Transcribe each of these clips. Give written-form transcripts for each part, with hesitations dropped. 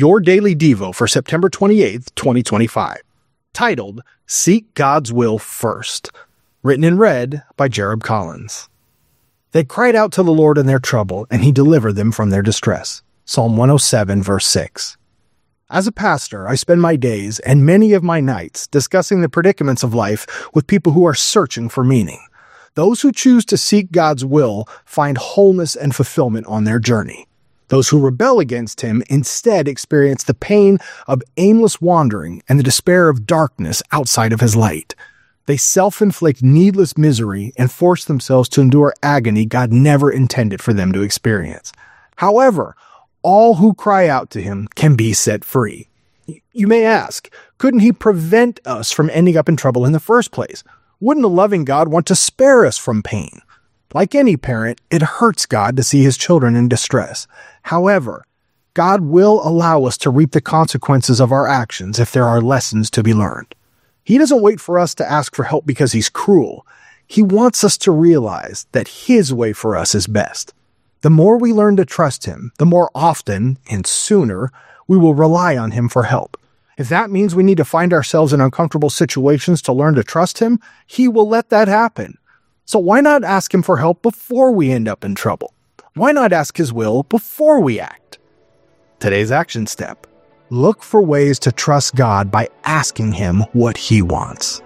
your daily Devo for September 28th, 2025, titled Seek God's Will First, written and read by Jared Collins. They cried out to the Lord in their trouble, and he delivered them from their distress. Psalm 107, verse 6. As a pastor, I spend my days and many of my nights discussing the predicaments of life with people who are searching for meaning. Those who choose to seek God's will find wholeness and fulfillment on their journey. Those who rebel against him instead experience the pain of aimless wandering and the despair of darkness outside of his light. They self-inflict needless misery and force themselves to endure agony God never intended for them to experience. However, all who cry out to him can be set free. You may ask, couldn't he prevent us from ending up in trouble in the first place? Wouldn't a loving God want to spare us from pain? Like any parent, it hurts God to see his children in distress. However, God will allow us to reap the consequences of our actions if there are lessons to be learned. He doesn't wait for us to ask for help because he's cruel. He wants us to realize that his way for us is best. The more we learn to trust him, the more often and sooner we will rely on him for help. If that means we need to find ourselves in uncomfortable situations to learn to trust him, he will let that happen. So why not ask him for help before we end up in trouble? Why not ask his will before we act? Today's action step: look for ways to trust God by asking him what he wants.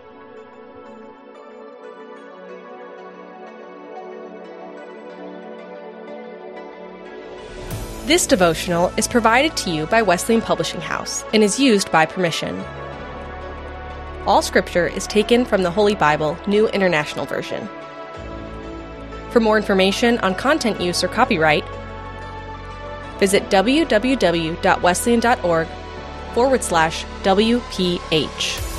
This devotional is provided to you by Wesleyan Publishing House and is used by permission. All scripture is taken from the Holy Bible, New International Version. For more information on content use or copyright, visit www.wesleyan.org/WPH.